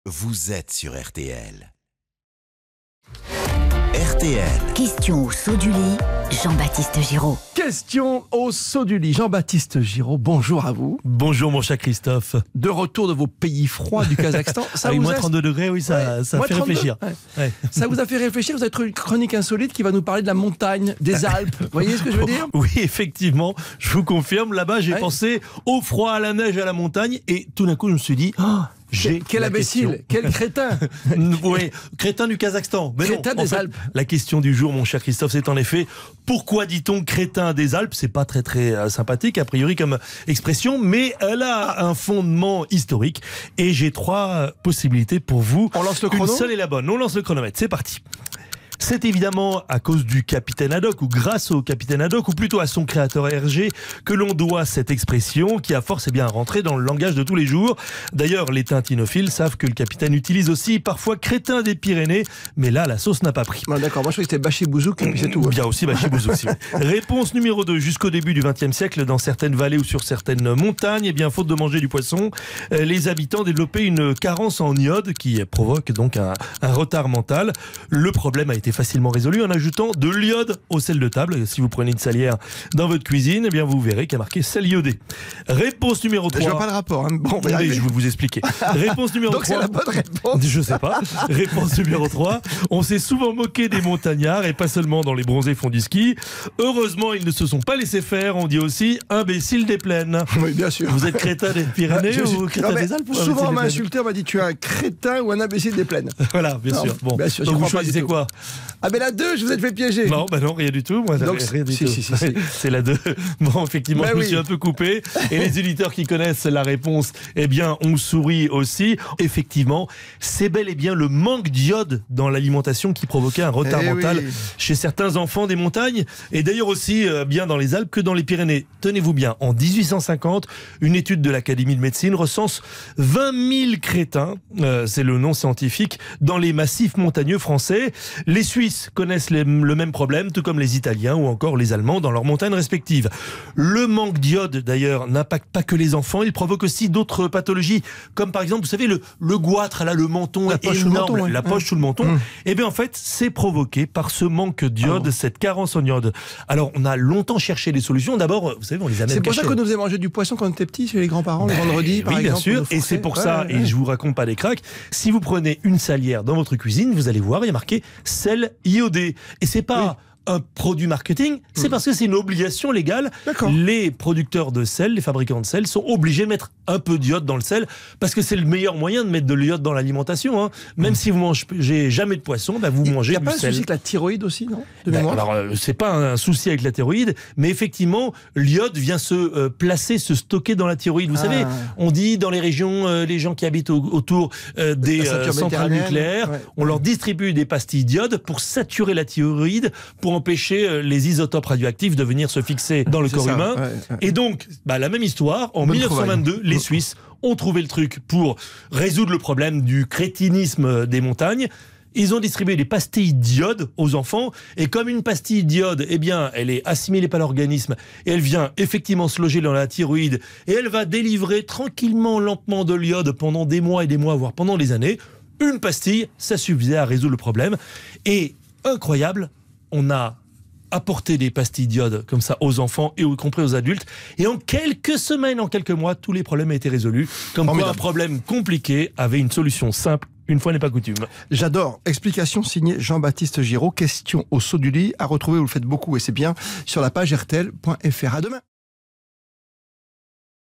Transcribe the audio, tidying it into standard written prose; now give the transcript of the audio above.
vous êtes sur RTL. RTL. Question au saut du lit, Jean-Baptiste Giraud. Question au saut du lit. Jean-Baptiste Giraud, bonjour à vous. Bonjour mon cher Christophe. De retour de vos pays froids du Kazakhstan. Ça moins 32 degrés, oui, ça fait réfléchir. Ouais. Ça vous a fait réfléchir. Vous avez une chronique insolite qui va nous parler de la montagne, des Alpes. Vous voyez ce que je veux dire? Oui, effectivement, je vous confirme. Là-bas, j'ai pensé au froid, à la neige, à la montagne. Et tout d'un coup, je me suis dit... Quel imbécile, quel crétin. Oui, crétin du Kazakhstan. Mais crétin des Alpes. La question du jour, mon cher Christophe, c'est en effet pourquoi dit-on crétin des Alpes? C'est pas très sympathique a priori comme expression, mais elle a un fondement historique. Et j'ai 3 possibilités pour vous. On lance le chrono. Une seule est la bonne. On lance le chronomètre. C'est parti. C'est évidemment à cause du capitaine Haddock, ou grâce au capitaine Haddock, ou plutôt à son créateur Hergé, que l'on doit cette expression qui a force rentrer dans le langage de tous les jours. D'ailleurs, les tintinophiles savent que le capitaine utilise aussi parfois crétin des Pyrénées, mais là, la sauce n'a pas pris. D'accord, moi je croyais que c'était Bachibouzouk et puis c'est tout. Bien aussi, Bachibouzouk aussi. Réponse numéro 2. Jusqu'au début du XXe siècle, dans certaines vallées ou sur certaines montagnes, eh bien, faute de manger du poisson, les habitants développaient une carence en iode qui provoque donc un retard mental. Le problème a été facilement résolu en ajoutant de l'iode au sel de table. Si vous prenez une salière dans votre cuisine, eh bien vous verrez qu'il y a marqué sel iodé. Réponse numéro 3. Je vois pas le rapport. Hein. Bon, je vais vous expliquer. Réponse numéro 3. Donc c'est la bonne réponse. Je sais pas. Réponse numéro 3. On s'est souvent moqué des montagnards et pas seulement dans les bronzés font du ski. Heureusement, ils ne se sont pas laissés faire. On dit aussi imbécile des plaines. Oui, bien sûr. Vous êtes crétin des Pyrénées ou crétin des Alpes? Souvent on m'a insulté, on m'a dit tu es un crétin ou un imbécile des plaines. Voilà, bien sûr. Bon. Bien sûr, donc vous choisissez quoi? Ah ben la 2, je vous ai fait piéger. Non, non, rien du tout. Moi, donc rien du tout. Si. C'est la 2. Bon, effectivement, je me suis un peu coupé. Et les éditeurs qui connaissent la réponse, eh bien, on sourit aussi. Effectivement, c'est bel et bien le manque d'iode dans l'alimentation qui provoquait un retard mental chez certains enfants des montagnes. Et d'ailleurs aussi bien dans les Alpes que dans les Pyrénées. Tenez-vous bien, en 1850, une étude de l'Académie de médecine recense 20 000 crétins, c'est le nom scientifique, dans les massifs montagneux français. Les Suisses connaissent le même problème, tout comme les Italiens ou encore les Allemands dans leurs montagnes respectives. Le manque d'iode, d'ailleurs, n'impacte pas que les enfants, il provoque aussi d'autres pathologies, comme par exemple, vous savez, le goitre, là, le menton la poche énorme, sous le menton, la poche sous le menton. Et bien en fait, c'est provoqué par ce manque d'iode, cette carence en iode. Alors, on a longtemps cherché des solutions. D'abord, vous savez, on les a même C'est pour cachées. ça qu'on nous faisait manger du poisson quand on était petit, chez les grands-parents, le vendredi, par exemple. Oui, bien sûr, et c'est pour ça, et je vous raconte pas des cracks, si vous prenez une salière dans votre cuisine, vous allez voir, il y a marqué sel iodé. Et c'est pas un produit marketing, c'est parce que c'est une obligation légale. Les producteurs de sel, les fabricants de sel sont obligés de mettre un peu d'iode dans le sel parce que c'est le meilleur moyen de mettre de l'iode dans l'alimentation. Hein. Même si vous mangez jamais de poisson, vous mangez du sel. Il n'y a pas un souci avec la thyroïde aussi, non? Alors, c'est pas un souci avec la thyroïde, mais effectivement, l'iode vient se placer, se stocker dans la thyroïde. Vous savez, on dit dans les régions, les gens qui habitent autour des centrales nucléaires, on leur distribue des pastilles d'iode pour saturer la thyroïde, pour empêcher les isotopes radioactifs de venir se fixer dans le corps humain. Et donc, la même histoire, en 1922, les Suisses ont trouvé le truc pour résoudre le problème du crétinisme des montagnes. Ils ont distribué des pastilles d'iode aux enfants, et comme une pastille d'iode, eh bien, elle est assimilée par l'organisme, et elle vient effectivement se loger dans la thyroïde, et elle va délivrer tranquillement, lentement de l'iode pendant des mois et des mois, voire pendant des années. Une pastille, ça suffisait à résoudre le problème. Et incroyable, on a apporté des pastilles d'iode comme ça aux enfants et y compris aux adultes. Et en quelques semaines, en quelques mois, tous les problèmes étaient résolus. Comme quoi un problème compliqué avait une solution simple. Une fois n'est pas coutume. J'adore. Explication signée Jean-Baptiste Giraud. Question au saut du lit à retrouver, vous le faites beaucoup et c'est bien, sur la page rtl.fr. À demain.